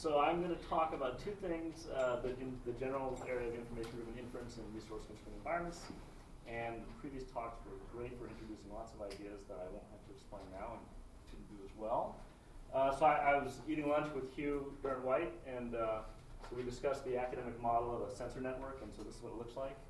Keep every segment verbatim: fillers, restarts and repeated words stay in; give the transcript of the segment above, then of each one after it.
so I'm going to talk about two things, uh, the, in, the general area of information-driven inference in resource-constrained environments. And the previous talks were great for introducing lots of ideas that I won't have to explain now and didn't do as well. Uh, so I, I was eating lunch with Hugh Durant-White, and uh, so we discussed the academic model of a sensor network, and so this is what it looks like.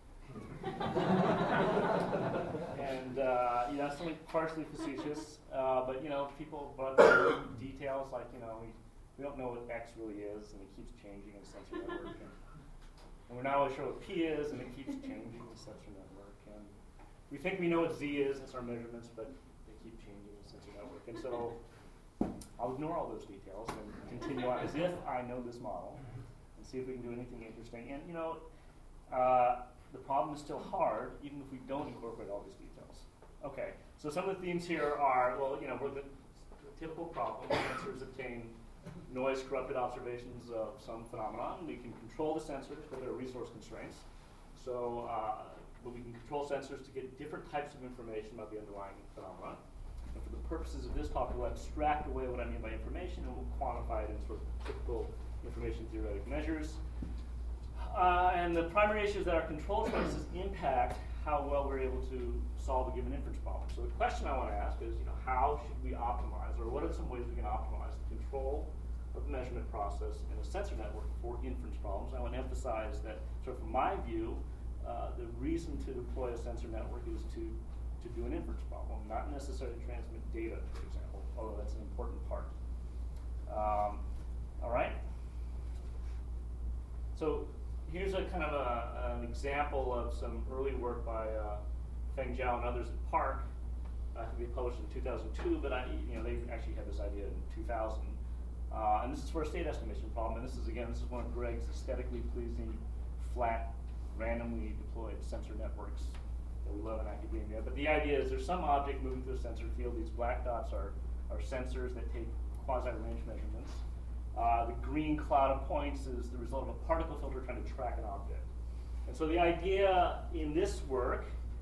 and uh, you know, something partially facetious, uh, but you know, people brought up details like, you know, we, we don't know what X really is, and it keeps changing in a sensor network. And, And we're not really sure what P is, and it keeps changing the sensor network. And we think we know what Z is, that's our measurements, but they keep changing the sensor network. And so I'll ignore all those details and continue on as if I know this model and see if we can do anything interesting. And you know, uh, the problem is still hard, even if we don't incorporate all these details. Okay, so some of the themes here are, well, you know, we're the, the typical problem. Sensors obtain noise-corrupted observations of some phenomenon. We can control the sensors, but there are resource constraints. So uh, but we can control sensors to get different types of information about the underlying phenomenon. And for the purposes of this talk, we'll abstract away what I mean by information, and we'll quantify it in sort of typical information theoretic measures. Uh, and the primary issue is that our control choices impact how well we're able to solve a given inference problem. So the question I want to ask is, you know, how should we optimize, or what are some ways we can optimize the control of the measurement process in a sensor network for inference problems? I want to emphasize that, sort of from my view, uh, the reason to deploy a sensor network is to, to do an inference problem, not necessarily transmit data, for example, although that's an important part. Um, all right? So here's a kind of a, an example of some early work by uh, Feng Zhao and others at Park. I think they published in two thousand two, but I, you know, they actually had this idea in two thousand. Uh, and this is for a state estimation problem. And this is, again, this is one of Greg's aesthetically pleasing, flat, randomly deployed sensor networks that we love in academia. But the idea is there's some object moving through a sensor field. These black dots are, are sensors that take quasi-range measurements. Uh, the green cloud of points is the result of a particle filter trying to track an object. And so the idea in this work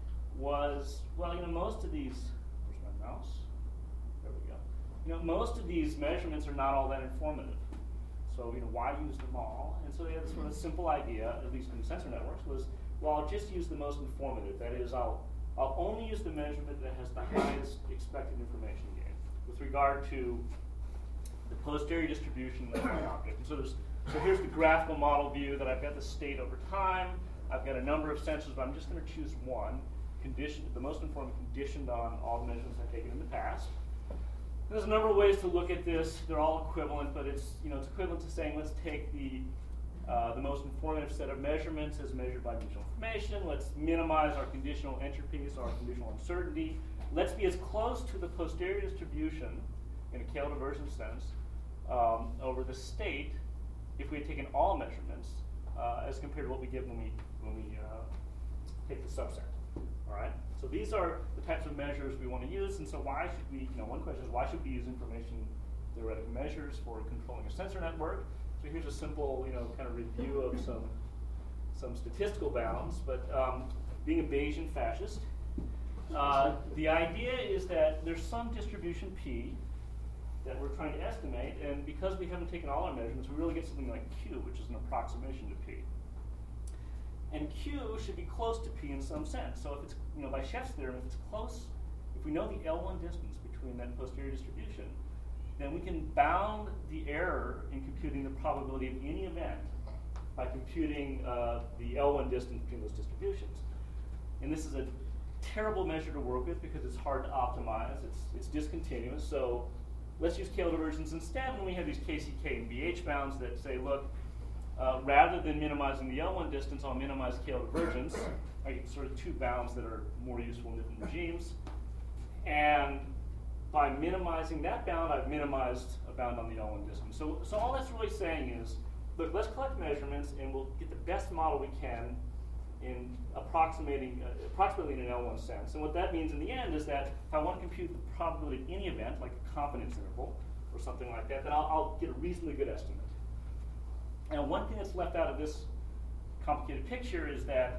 was, well, you know, most of these, where's my mouse? There we go. You know, most of these measurements are not all that informative. So, you know, why use them all? And so they had this sort of simple idea, at least in sensor networks, was, well, I'll just use the most informative. That is, I'll, I'll only use the measurement that has the highest expected information gain with regard to the posterior distribution of my object. And so, there's, so here's the graphical model view that I've got the state over time. I've got a number of sensors, but I'm just going to choose one, conditioned, the most informative conditioned on all the measurements I've taken in the past. There's a number of ways to look at this. They're all equivalent, but it's, you know, it's equivalent to saying let's take the uh, the most informative set of measurements as measured by mutual information. Let's minimize our conditional entropy, so our conditional uncertainty. Let's be as close to the posterior distribution in a K-L diversion sense um, over the state if we had taken all measurements uh, as compared to what we get when we when we uh, take the subset. All right. So these are the types of measures we want to use, and so why should we, you know, one question is why should we use information theoretic measures for controlling a sensor network? So here's a simple, you know, kind of review of some some statistical bounds, but um, being a Bayesian fascist, uh, the idea is that there's some distribution P that we're trying to estimate, and because we haven't taken all our measurements, we really get something like Q, which is an approximation to P. And Q should be close to P in some sense. So if it's, you know, by Chef's theorem, if it's close, if we know the L one distance between that posterior distribution, then we can bound the error in computing the probability of any event by computing uh, the L one distance between those distributions. And this is a terrible measure to work with because it's hard to optimize. It's, it's discontinuous. So let's use K-L divergence instead when we have these K C K and B H bounds that say, look, Uh, rather than minimizing the L one distance, I'll minimize K-L divergence. I get sort of two bounds that are more useful in different regimes. And by minimizing that bound, I've minimized a bound on the L one distance. So, so all that's really saying is, look, let's collect measurements and we'll get the best model we can in approximating, uh, approximately in an L one sense. And what that means in the end is that if I want to compute the probability of any event, like a confidence interval or something like that, then I'll, I'll get a reasonably good estimate. And one thing that's left out of this complicated picture is that,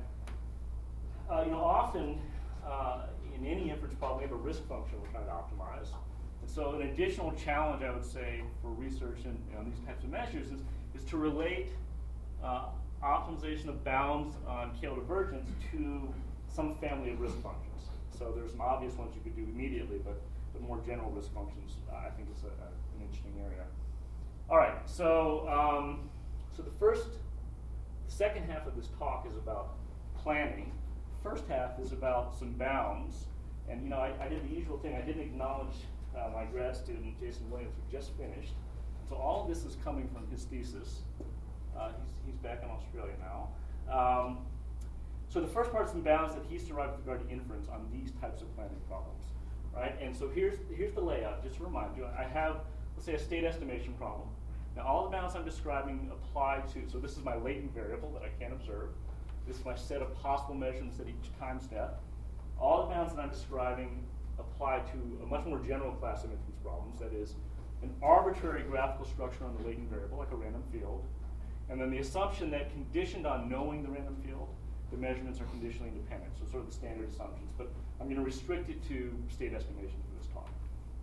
uh, you know, often uh, in any inference problem, we have a risk function we're trying to optimize. So an additional challenge, I would say, for research in, you know, these types of measures is, is to relate uh, optimization of bounds on K L divergence to some family of risk functions. So there's some obvious ones you could do immediately, but, but more general risk functions, uh, I think is a, a, an interesting area. All right, so, um, so the first, the second half of this talk is about planning. First half is about some bounds. And you know, I, I did the usual thing. I didn't acknowledge uh, my grad student, Jason Williams, who just finished. So all of this is coming from his thesis. Uh, he's, he's back in Australia now. Um, so the first part is some bounds that he's derived with regard to inference on these types of planning problems, right? And so here's, here's the layout, just to remind you. I have, let's say, a state estimation problem. Now all the bounds I'm describing apply to, so this is my latent variable that I can't observe. This is my set of possible measurements at each time step. All the bounds that I'm describing apply to a much more general class of inference problems, that is, an arbitrary graphical structure on the latent variable, like a random field, and then the assumption that conditioned on knowing the random field, the measurements are conditionally independent, so sort of the standard assumptions. But I'm going to restrict it to state estimation for this talk.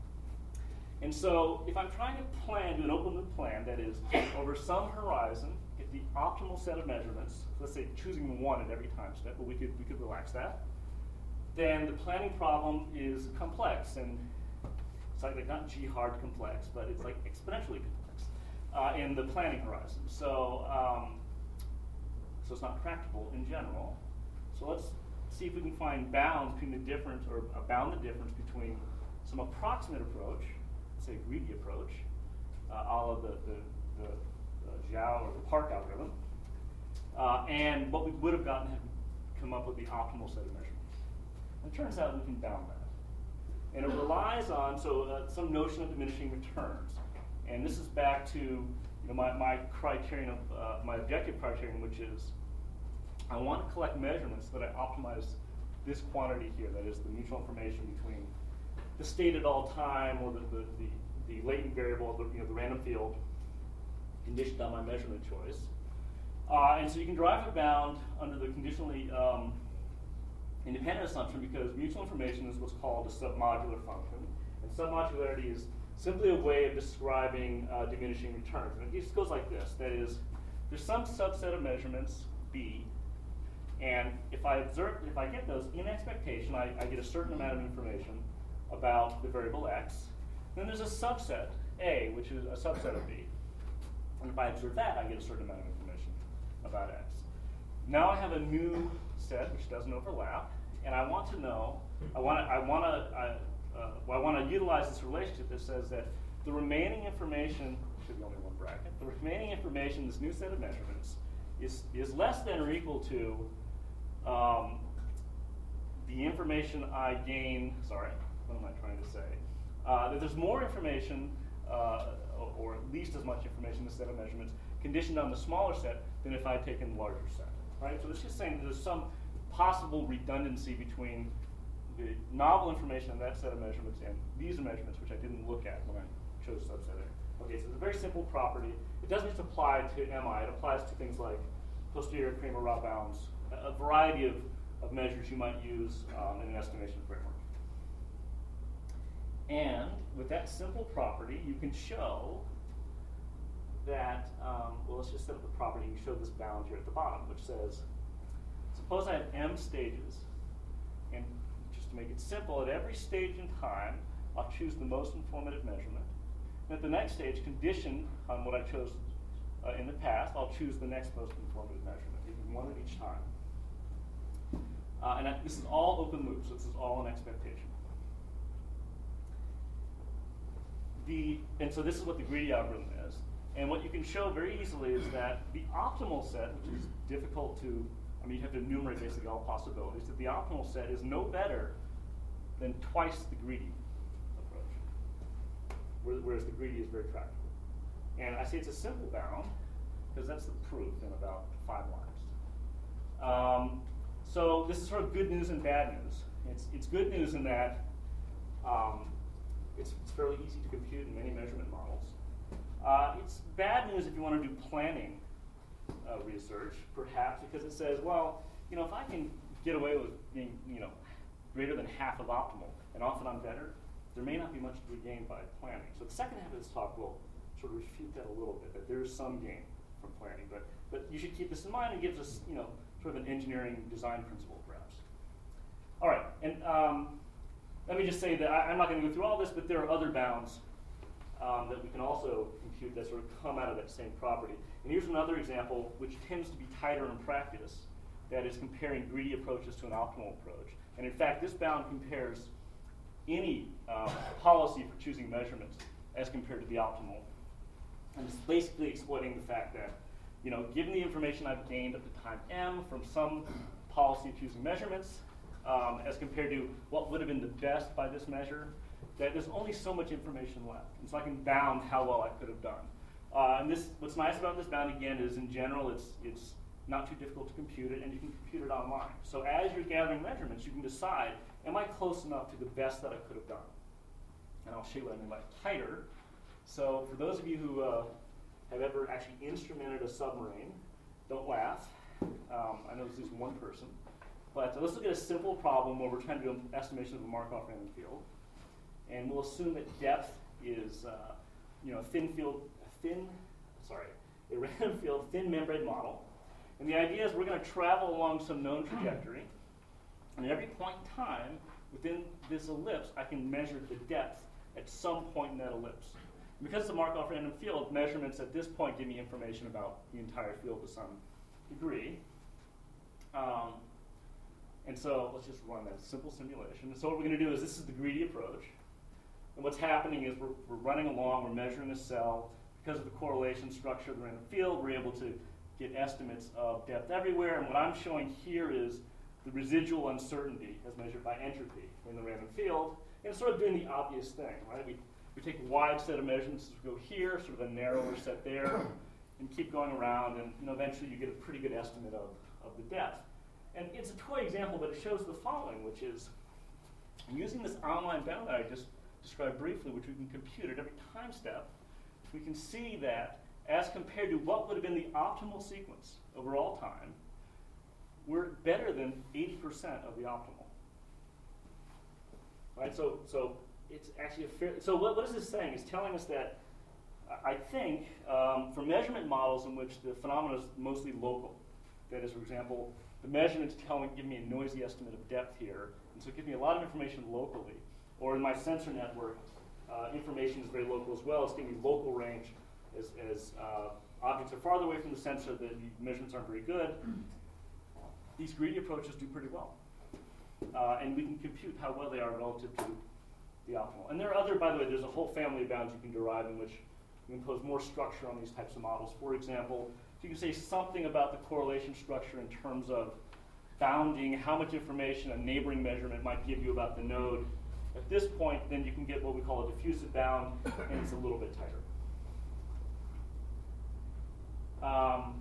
And so if I'm trying to plan, do an open loop plan, that is, over some horizon, get the optimal set of measurements, let's say choosing one at every time step, but we could, we could relax that, then the planning problem is complex, and it's like, like not G-hard complex, but it's like exponentially complex uh, in the planning horizon. So, um, so it's not tractable in general. So let's see if we can find bounds between the difference, or uh, bound the difference between some approximate approach, say greedy approach, uh, a la the, the, the uh, Zhao or the Park algorithm, uh, and what we would have gotten had we come up with the optimal set of measurements. And it turns out we can bound that. And it relies on so uh, some notion of diminishing returns. And this is back to you know, my, my criterion of uh, my objective criterion, which is I want to collect measurements so that I optimize this quantity here, that is the mutual information between the state at all time, or the, the, the, the latent variable, the, you know, the random field, conditioned on my measurement choice. Uh, and so you can derive a bound under the conditionally um, independent assumption, because mutual information is what's called a submodular function. And submodularity is simply a way of describing uh, diminishing returns. And it just goes like this. That is, there's some subset of measurements, B, and if I observe, if I get those in expectation, I, I get a certain amount of information about the variable X. Then there's a subset, A, which is a subset of B. And if I observe that, I get a certain amount of information about X. Now I have a new set which doesn't overlap, and I want to know, I want to, I want to, I, uh, well, I want to utilize this relationship that says that the remaining information, should be only one bracket, the remaining information in this new set of measurements is, is less than or equal to um, the information I gain, sorry, what am I trying to say? Uh, that there's more information, uh, or at least as much information in the set of measurements, conditioned on the smaller set than if I had taken the larger set. Right? So it's just saying that there's some possible redundancy between the novel information in that set of measurements and these measurements, which I didn't look at when I chose subset A. Okay, so it's a very simple property. It doesn't just apply to M I. It applies to things like posterior Cramer-Rao bounds, a, a variety of, of measures you might use um, in an estimation framework. And with that simple property, you can show that, um, well, let's just set up the property and show this bound here at the bottom, which says, suppose I have m stages, and just to make it simple, at every stage in time, I'll choose the most informative measurement. And at the next stage, conditioned on what I chose uh, in the past, I'll choose the next most informative measurement, even one at each time. Uh, and I, this is all open loop, so this is all an expectation. The, and so this is what the greedy algorithm is. And what you can show very easily is that the optimal set, which is difficult to, I mean, you have to enumerate basically all possibilities, that the optimal set is no better than twice the greedy approach, whereas the greedy is very tractable. And I say it's a simple bound, because that's the proof in about five lines. Um, so this is sort of good news and bad news. It's, it's good news in that um, it's, it's fairly easy to compute in many measurement models. Uh, it's bad news if you want to do planning uh, research, perhaps, because it says, well, you know, if I can get away with being, you know, greater than half of optimal, and often I'm better, there may not be much to be gained by planning. So the second half of this talk will sort of refute that a little bit, that there is some gain from planning, but, but you should keep this in mind. It gives us, you know, sort of an engineering design principle, perhaps. All right, and um, let me just say that I, I'm not going to go through all this, but there are other bounds um, that we can also compute that sort of come out of that same property. And here's another example, which tends to be tighter in practice, that is comparing greedy approaches to an optimal approach. And in fact, this bound compares any um, policy for choosing measurements as compared to the optimal. And it's basically exploiting the fact that, you know, given the information I've gained at the time m from some policy of choosing measurements, um, as compared to what would have been the best by this measure, that there's only so much information left. And so I can bound how well I could have done. Uh, and this, what's nice about this bound, again, is in general, it's, it's not too difficult to compute it, and you can compute it online. So as you're gathering measurements, you can decide, am I close enough to the best that I could have done? And I'll show you what I mean by tighter. So for those of you who uh, have ever actually instrumented a submarine, don't laugh. Um, I know this is one person. But uh, let's look at a simple problem where we're trying to do an estimation of a Markov random field. And we'll assume that depth is uh, you know, a thin field, a thin, sorry, a random field, thin membrane model. And the idea is we're going to travel along some known trajectory. And at every point in time, within this ellipse, I can measure the depth at some point in that ellipse. And because it's a Markov random field, measurements at this point give me information about the entire field to some degree. Um, and so let's just run that simple simulation. And so what we're going to do is this is the greedy approach. And what's happening is we're, we're running along, we're measuring a cell. Because of the correlation structure of the random field, we're able to get estimates of depth everywhere. And what I'm showing here is the residual uncertainty as measured by entropy in the random field. And it's sort of doing the obvious thing, right? We, we take a wide set of measurements, we go here, sort of a narrower set there, and keep going around, and you know, eventually you get a pretty good estimate of, of the depth. And it's a toy example, but it shows the following, which is using this online bound that I just described briefly, which we can compute at every time step, we can see that as compared to what would have been the optimal sequence over all time, we're better than eighty percent of the optimal. Right? So, so it's actually a fair. So what, what is this saying? It's telling us that I think um, for measurement models in which the phenomena is mostly local, that is, for example, the measurements tell me, give me a noisy estimate of depth here, and so it gives me a lot of information locally. Or in my sensor network, uh, information is very local as well. It's giving me local range as, as uh, objects are farther away from the sensor, the measurements aren't very good. These greedy approaches do pretty well. Uh, and we can compute how well they are relative to the optimal. And there are other, by the way, there's a whole family of bounds you can derive in which you impose more structure on these types of models. For example, if you can say something about the correlation structure in terms of bounding how much information a neighboring measurement might give you about the node, at this point, then you can get what we call a diffusive bound, and it's a little bit tighter. Um,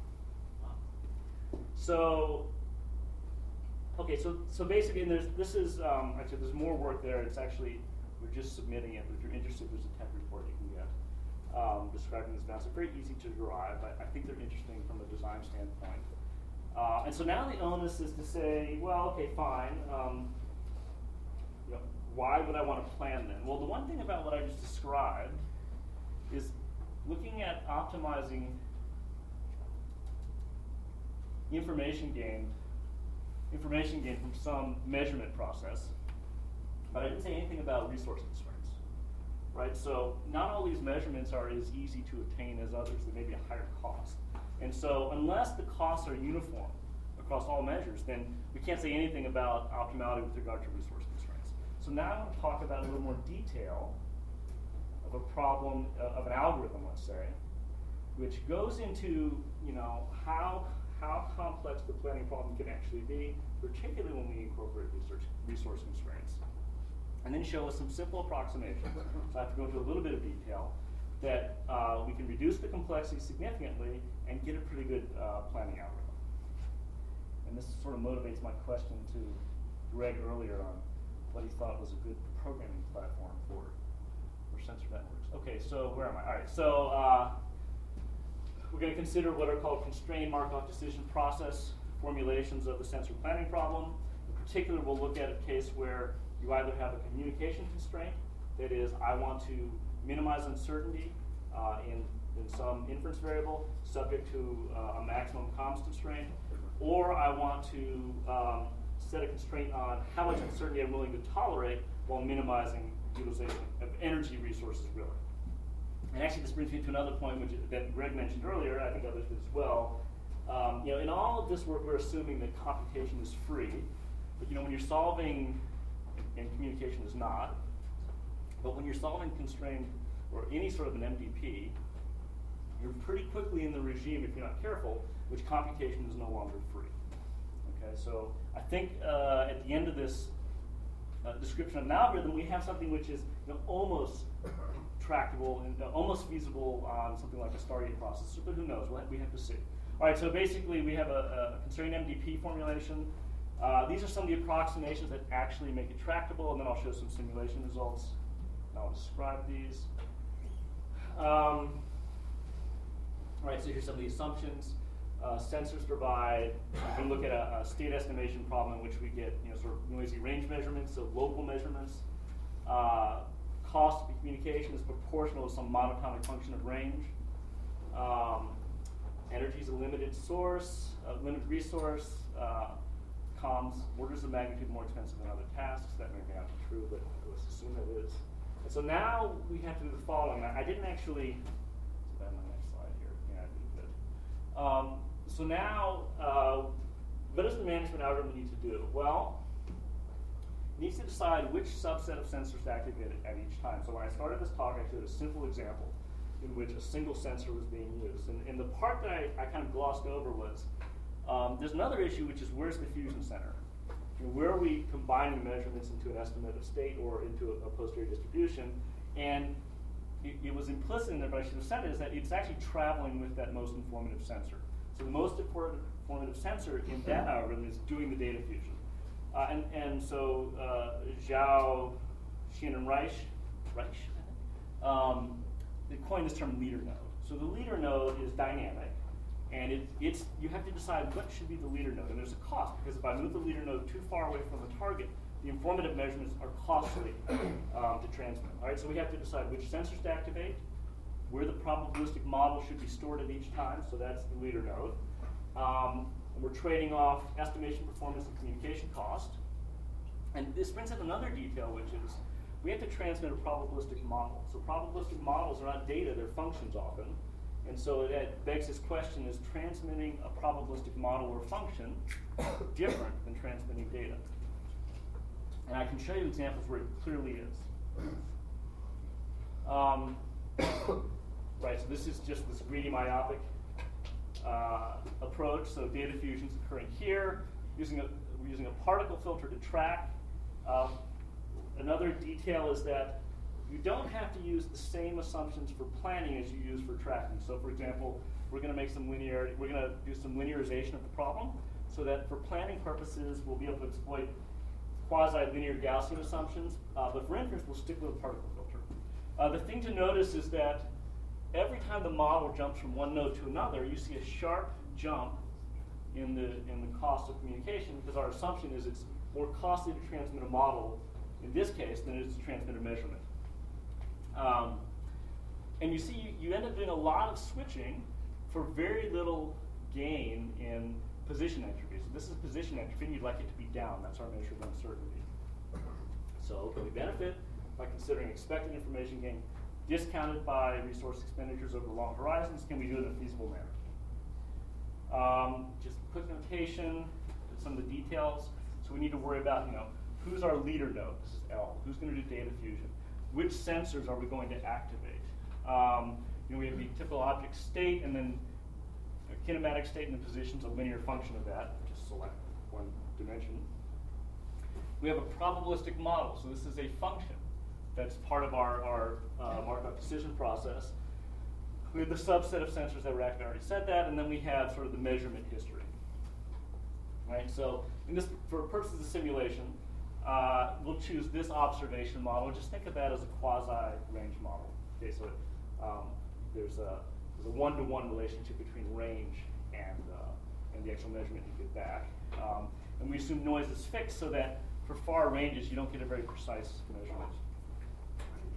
so, okay, so so basically, and there's this is um, actually there's more work there. It's actually we're just submitting it. But if you're interested, there's a tech report you can get um, describing this bound. It's very easy to derive. I, I think they're interesting from a design standpoint. Uh, and so now the onus is to say, well, okay, fine. Um, you know, why would I want to plan then? Well, the one thing about what I just described is looking at optimizing information gained, information gained from some measurement process, but I didn't say anything about resource constraints, right? So not all these measurements are as easy to attain as others. They may be a higher cost. And so unless the costs are uniform across all measures, then we can't say anything about optimality with regard to resource constraints. So now I want to talk about a little more detail of a problem, uh, of an algorithm, let's say, which goes into, you know, how how complex the planning problem can actually be, particularly when we incorporate research, resource constraints. And then show us some simple approximations. So I have to go into a little bit of detail that uh, we can reduce the complexity significantly and get a pretty good uh, planning algorithm. And this sort of motivates my question to Greg earlier on what he thought was a good programming platform for, for sensor networks. Okay, so where am I? All right, so uh, we're going to consider what are called constrained Markov decision process formulations of the sensor planning problem. In particular, we'll look at a case where you either have a communication constraint That is, I want to minimize uncertainty uh, in, in some inference variable subject to uh, a maximum comms constraint, or I want to um, set a constraint on how much uncertainty I'm willing to tolerate while minimizing utilization of energy resources, really. And actually, this brings me to another point which that Greg mentioned earlier, I think others did as well. Um, you know, in all of this work, we're assuming that computation is free, but you know, when you're solving, and communication is not, but when you're solving constrained or any sort of an M D P, you're pretty quickly in the regime, if you're not careful, which computation is no longer free. Okay, so I think uh, at the end of this uh, description of an algorithm, we have something which is you know, almost tractable and uh, almost feasible on something like a Stargate processor, but who knows? We'll have, we have to see. All right, so basically we have a, a constrained M D P formulation. Uh, these are some of the approximations that actually make it tractable, and then I'll show some simulation results. And I'll describe these. Um, all right, so here's some of the assumptions. Uh, sensors provide, we can look at a, a state estimation problem in which we get you know, sort of noisy range measurements, so local measurements. Uh, cost of communication is proportional to some monotonic function of range. Um, energy is a limited source, a limited resource. Uh, comms, orders of magnitude more expensive than other tasks. That may or may not be true, but let's assume it is. And so now we have to do the following. I, I didn't actually, let's put that on the next slide here. Yeah, I did good. Um, so now, uh, what does the management algorithm need to do? Well, it needs to decide which subset of sensors to activate at each time. So when I started this talk, I showed a simple example in which a single sensor was being used. And, and the part that I, I kind of glossed over was, um, there's another issue, which is where's the fusion center? You know, where are we combining measurements into an estimate of state or into a, a posterior distribution? And it, it was implicit in there, but I should have said it, is that it's actually traveling with that most informative sensor. So the most important informative sensor in that algorithm is doing the data fusion. Uh, and, and so uh, Zhao, Xin, and Reich, Reich um, they coined this term leader node. So the leader node is dynamic, and it, it's you have to decide what should be the leader node. And there's a cost, because if I move the leader node too far away from the target, the informative measurements are costly um, to transmit. All right, so we have to decide which sensors to activate, where the probabilistic model should be stored at each time, so that's the leader node. Um, and we're trading off estimation performance and communication cost. And this brings up another detail, which is we have to transmit a probabilistic model. So probabilistic models are not data, they're functions often. And so that begs this question, is transmitting a probabilistic model or function different than transmitting data? And I can show you examples where it clearly is. Um, right, so this is just this greedy myopic uh, approach. So data fusion is occurring here, using a, we're using a particle filter to track. Um, another detail is that you don't have to use the same assumptions for planning as you use for tracking. So for example, we're going to make some linearity, we're going to do some linearization of the problem so that for planning purposes, we'll be able to exploit quasi-linear Gaussian assumptions, uh, but for inference, we'll stick with a particle filter. Uh, the thing to notice is that every time the model jumps from one node to another, you see a sharp jump in the, in the cost of communication, because our assumption is it's more costly to transmit a model, in this case, than it is to transmit a measurement. Um, and you see, you, you end up doing a lot of switching for very little gain in position entropy. So this is position entropy, and you'd like it to be down. That's our measure of uncertainty. So can we benefit by considering expected information gain discounted by resource expenditures over long horizons? Can we do it in a feasible manner? Um, just quick notation, some of the details. So we need to worry about, you know, who's our leader node? This is L. Who's going to do data fusion? Which sensors are we going to activate? Um, you know, we have the typical object state, and then a kinematic state, and the position's a linear function of that. Just select one dimension. We have a probabilistic model. So this is a function that's part of our, our uh, Markov decision process. We have the subset of sensors that were active. I already said that, and then we have sort of the measurement history. Right. So in this, for purposes of simulation, uh, we'll choose this observation model. Just think of that as a quasi-range model. Okay. So um, there's a there's a one-to-one relationship between range and uh, and the actual measurement you get back. Um, and we assume noise is fixed so that for far ranges you don't get a very precise measurement.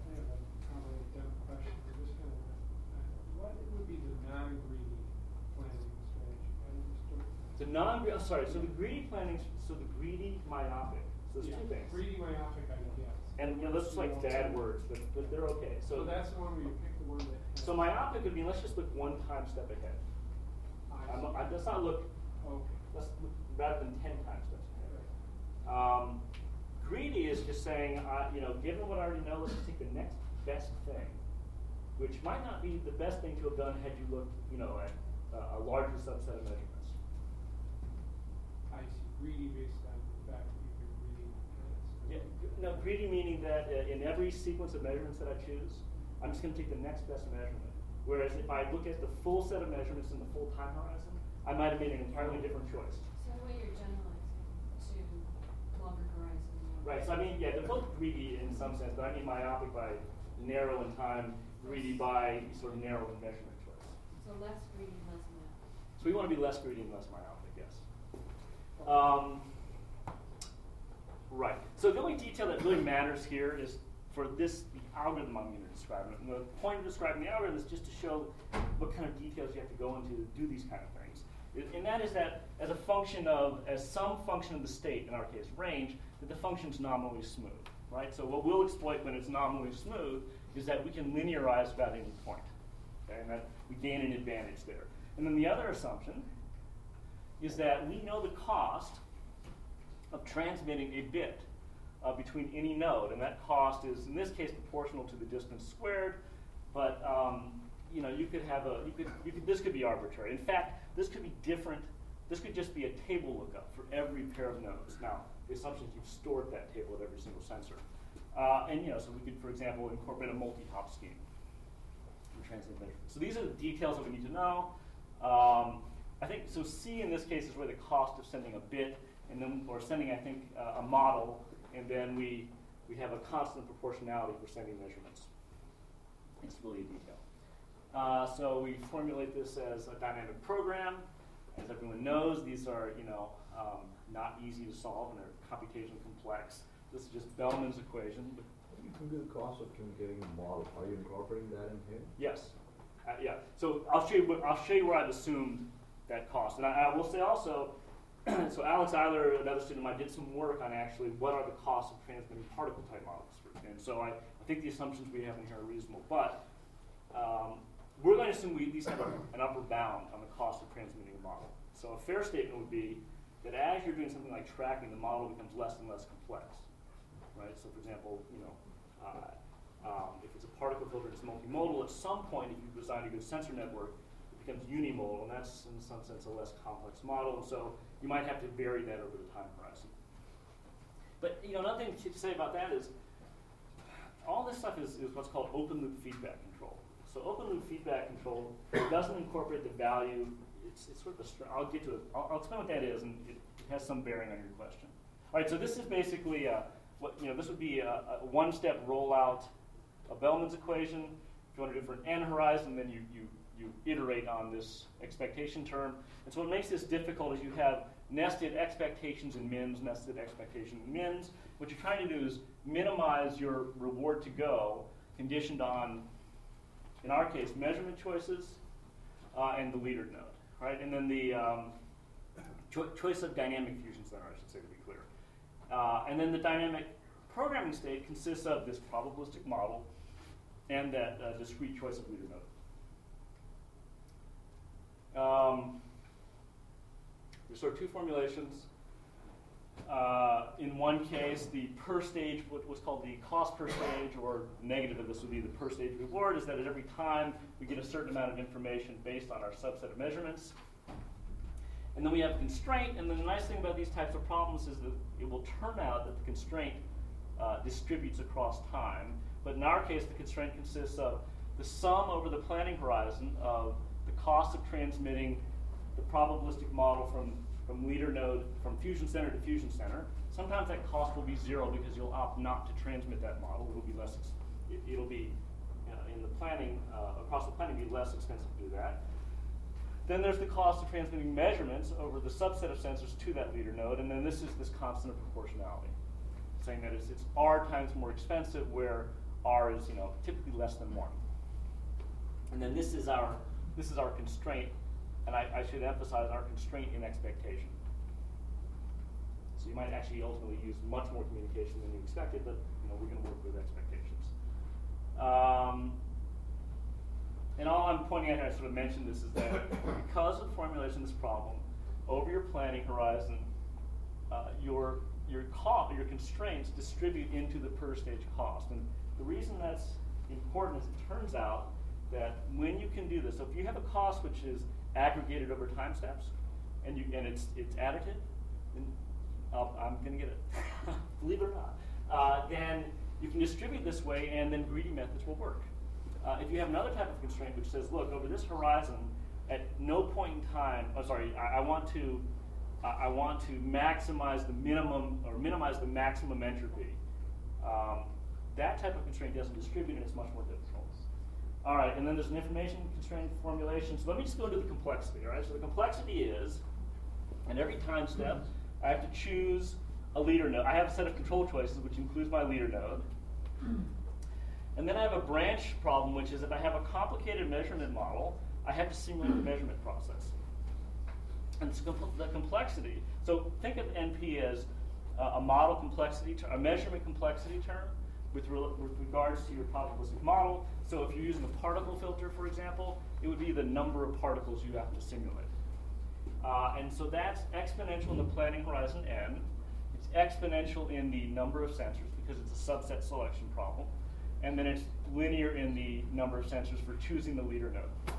The non, oh, sorry, so the greedy planning, so the greedy myopic. So there's yeah. two things. Greedy myopic, I guess. And you know, those are like bad words, but, but they're okay. So, so that's the one where you pick the one that has so myopic would be, let's just look one time step ahead. I'm, I, let's not look, okay. let's look rather than ten times steps ahead. Um, greedy is just saying, uh, you know, given what I already know, let's just take the next best thing, which might not be the best thing to have done had you looked, you know, at uh, a larger subset of measurements. I see. Greedy based on the fact that you can greedy. Yeah, no, greedy meaning that uh, in every sequence of measurements that I choose, I'm just going to take the next best measurement. Whereas if I look at the full set of measurements in the full time horizon, I might have made an entirely different choice. So the way you're generalizing to longer horizon. Right, so I mean, yeah, they're both greedy in some sense, but I mean myopic by narrow in time, greedy by sort of narrow in measurement choice. So less greedy, less myopic. So we want to be less greedy and less myopic, yes. Um, right. So the only detail that really matters here is for this the algorithm I'm going to describe. And the point of describing the algorithm is just to show what kind of details you have to go into to do these kind of things. And that is that as a function of, as some function of the state, in our case range, that the function's nominally smooth, right? So what we'll exploit when it's nominally smooth is that we can linearize about any point, okay? And that we gain an advantage there. And then the other assumption is that we know the cost of transmitting a bit uh, between any node, and that cost is, in this case, proportional to the distance squared. But um, you know, you could have a, you could, you could, this could be arbitrary. In fact, this could be different. This could just be a table lookup for every pair of nodes. Now, the assumption is you've stored that table at every single sensor, uh, and you know, so we could, for example, incorporate a multi-hop scheme for transmitting measurements. So these are the details that we need to know. Um, I think, so C in this case is really the cost of sending a bit, and then, or sending, I think, uh, a model, and then we, we have a constant proportionality for sending measurements. It's really a detail. Uh, so we formulate this as a dynamic program. As everyone knows, these are, you know, um, not easy to solve, and they're computationally complex. This is just Bellman's equation. You can do the cost of communicating the model. Are you incorporating that in here? Yes. Uh, yeah. So I'll show you. What, I'll show you where I've assumed that cost, and I, I will say also. So Alex Eiler, another student of mine, did some work on actually what are the costs of transmitting particle type models. And so I, I think the assumptions we have in here are reasonable, but um, we're going to assume we at least have a, an upper bound on the cost of transmitting a model. So a fair statement would be that as you're doing something like tracking, the model becomes less and less complex, right? So for example, you know, uh, um, if it's a particle filter, it's multimodal. At some point, if you design a good sensor network, it becomes unimodal, and that's in some sense a less complex model. And so you might have to vary that over the time horizon. But you know, another thing to say about that is all this stuff is, is what's called open loop feedback control. So open loop feedback control doesn't incorporate the value. It's, it's sort of a str I'll get to it. I'll, I'll explain what that is, and it, it has some bearing on your question. All right, so this is basically a, what you know. This would be a, a one-step rollout of Bellman's equation. If you want to do it for an n horizon, then you you you iterate on this expectation term. And so what makes this difficult is you have nested expectations and mins, nested expectations and mins. What you're trying to do is minimize your reward to go conditioned on, in our case, measurement choices uh, and the leader node, right? And then the um, cho choice of dynamic fusion center, I should say, to be clear. Uh, and then the dynamic programming state consists of this probabilistic model and that uh, discrete choice of leader node. Um, there's sort of two formulations. Uh, in one case, the per stage, what was called the cost per stage, or negative of this would be the per stage reward, is that at every time we get a certain amount of information based on our subset of measurements. And then we have constraint, and then the nice thing about these types of problems is that it will turn out that the constraint uh, distributes across time. But in our case, the constraint consists of the sum over the planning horizon of the cost of transmitting the probabilistic model from, from leader node, from fusion center to fusion center. Sometimes that cost will be zero because you'll opt not to transmit that model. It'll be less, it, it'll be, you know, in the planning, uh, across the planning, be less expensive to do that. Then there's the cost of transmitting measurements over the subset of sensors to that leader node, and then this is this constant of proportionality, saying that it's, it's R times more expensive, where R is, you know, typically less than one. And then this is our this is our constraint and I, I should emphasize our constraint in expectation. So you might actually ultimately use much more communication than you expected, but you know, we're going to work with expectations. Um, and all I'm pointing out here, I sort of mentioned this, is that because of formulating this problem, over your planning horizon, uh, your your cost, your constraints distribute into the per stage cost. And the reason that's important is it turns out that when you can do this, so if you have a cost which is aggregated over time steps, and you and it's it's additive, then I'll, I'm going to get it, believe it or not, uh, then you can distribute this way, and then greedy methods will work. Uh, if you have another type of constraint which says, look, over this horizon, at no point in time, oh sorry, I, I want to, uh, I want to maximize the minimum or minimize the maximum entropy. Um, that type of constraint doesn't distribute, and it's much more difficult. All right, and then there's an information constraint formulation. So let me just go into the complexity. All right, so the complexity is, at every time step, I have to choose a leader node. I have a set of control choices, which includes my leader node. And then I have a branch problem, which is if I have a complicated measurement model, I have to simulate the measurement process. And it's the complexity. So think of N P as uh, a model complexity, ter- a measurement complexity term with, re with regards to your probabilistic model. So if you're using a particle filter, for example, it would be the number of particles you have to simulate. Uh, and so that's exponential in the planning horizon N. It's exponential in the number of sensors because it's a subset selection problem. And then it's linear in the number of sensors for choosing the leader node.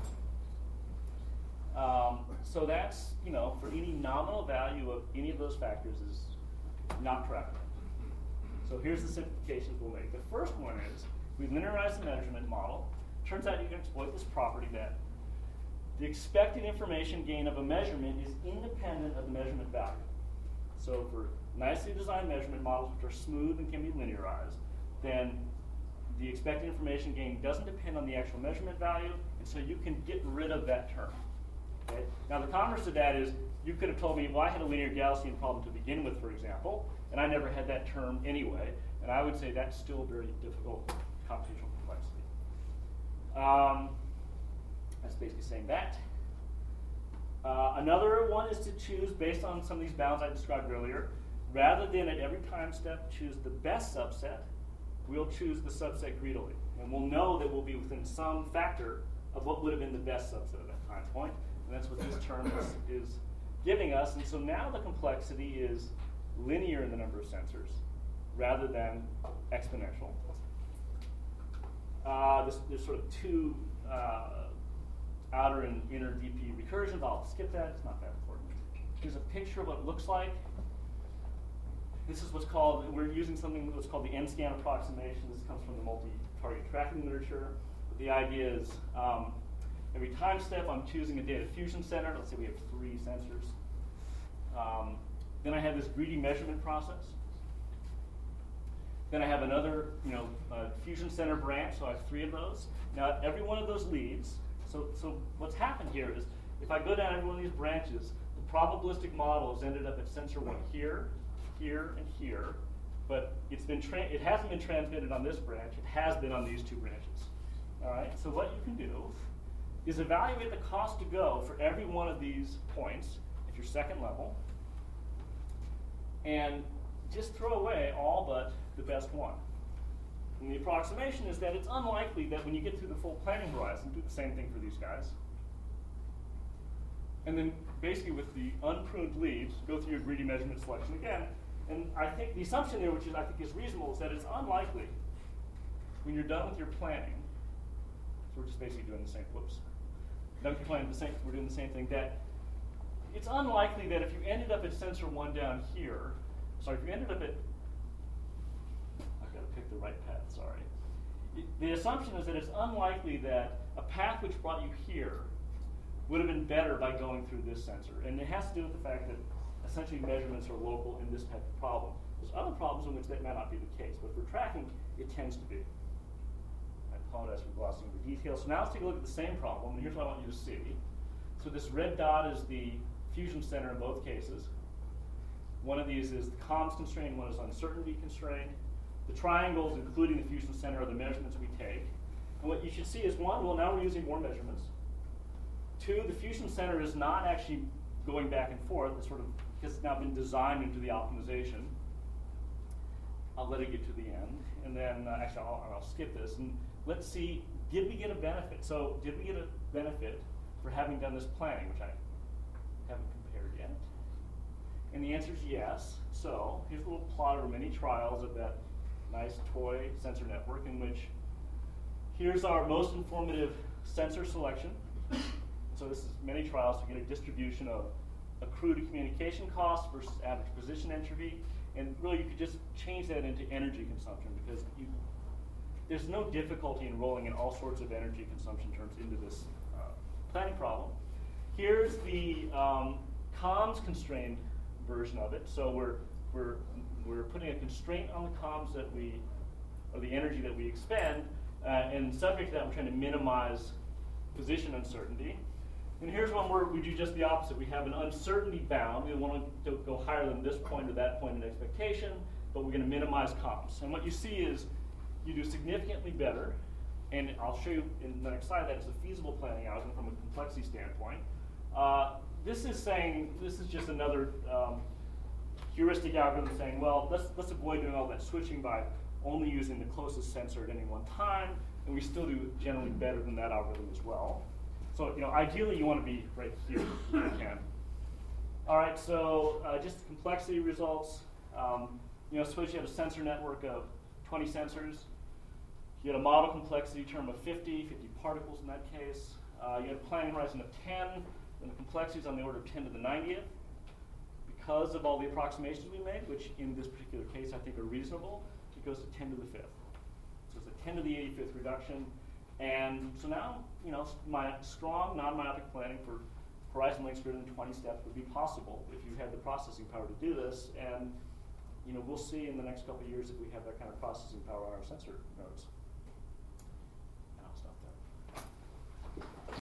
Um, so that's, you know, for any nominal value of any of those factors is not trackable. So here's the simplifications we'll make. The first one is we linearize the measurement model. Turns out you can exploit this property that the expected information gain of a measurement is independent of the measurement value. So for nicely designed measurement models which are smooth and can be linearized, then the expected information gain doesn't depend on the actual measurement value, and so you can get rid of that term. Okay? Now the converse of that is you could have told me, well, I had a linear Gaussian problem to begin with, for example, and I never had that term anyway, and I would say that's still very difficult computational complexity. Um, that's basically saying that. Uh, another one is to choose based on some of these bounds I described earlier. Rather than at every time step choose the best subset, we'll choose the subset greedily. And we'll know that we'll be within some factor of what would have been the best subset at that time point. And that's what this term is, is giving us. And so now the complexity is linear in the number of sensors rather than exponential. Uh, this, there's sort of two uh, outer and inner D P recursions. I'll skip that, it's not that important. Here's a picture of what it looks like. This is what's called, we're using something that's called the N-scan approximation. This comes from the multi-target tracking literature. But the idea is um, every time step I'm choosing a data fusion center. Let's say we have three sensors. Um, then I have this greedy measurement process. Then I have another, you know, uh, fusion center branch, so I have three of those. Now every one of those leads, so, so what's happened here is if I go down every one of these branches, the probabilistic model has ended up at sensor one here, here, and here, but it's been tra it hasn't been transmitted on this branch, it has been on these two branches. All right, so what you can do is evaluate the cost to go for every one of these points if you're second level, and just throw away all but the best one. And the approximation is that it's unlikely that when you get through the full planning horizon, do the same thing for these guys. And then basically with the unpruned leaves, go through your greedy measurement selection again. And I think the assumption there, which is I think is reasonable, is that it's unlikely when you're done with your planning, so we're just basically doing the same, whoops. Done with your planning, the same, we're doing the same thing, that it's unlikely that if you ended up at sensor one down here, sorry, if you ended up at, I've got to pick the right path, sorry. It, the assumption is that it's unlikely that a path which brought you here would have been better by going through this sensor. And it has to do with the fact that essentially measurements are local in this type of problem. There's other problems in which that may not be the case, but for tracking, it tends to be. I apologize for glossing over the details. So now let's take a look at the same problem, and here's what I want you to see. So this red dot is the fusion center in both cases. One of these is the comms constraint, one is uncertainty constraint. The triangles, including the fusion center, are the measurements we take. And what you should see is, one, well, now we're using more measurements. Two, the Fusion Center is not actually going back and forth. It's sort of, because it's now been designed into the optimization. I'll let it get to the end. And then, uh, actually, I'll, I'll skip this. And let's see, did we get a benefit? So, did we get a benefit for having done this planning, which I haven't compared yet? And the answer is yes. So, here's a little plot over many trials of that nice toy sensor network, in which here's our most informative sensor selection. So this is many trials to get a distribution of accrued communication costs versus average position entropy. And really you could just change that into energy consumption, because you, there's no difficulty in rolling in all sorts of energy consumption terms into this uh, planning problem. Here's the um, comms constrained version of it. So we're, we're, we're putting a constraint on the comms that we, or the energy that we expend, uh, and subject to that we're trying to minimize position uncertainty. And here's one where we do just the opposite. We have an uncertainty bound. We want to go higher than this point or that point in expectation, but we're going to minimize comps. And what you see is you do significantly better, and I'll show you in the next slide that it's a feasible planning algorithm from a complexity standpoint. Uh, this is saying, this is just another um, heuristic algorithm saying, well, let's, let's avoid doing all that switching by only using the closest sensor at any one time, and we still do generally better than that algorithm as well. So, you know, ideally you want to be right here if you can. All right, so uh, just complexity results. Um, you know, suppose you have a sensor network of twenty sensors. You had a model complexity term of fifty, fifty particles in that case. Uh, you had a planning horizon of ten, and the complexity is on the order of ten to the ninetieth. Because of all the approximations we made, which in this particular case I think are reasonable, it goes to ten to the fifth. So it's a ten to the eighty-fifth reduction. And so now, you know, my strong non-myopic planning for horizon lengths greater than twenty steps would be possible if you had the processing power to do this. And, you know, we'll see in the next couple of years if we have that kind of processing power on our sensor nodes.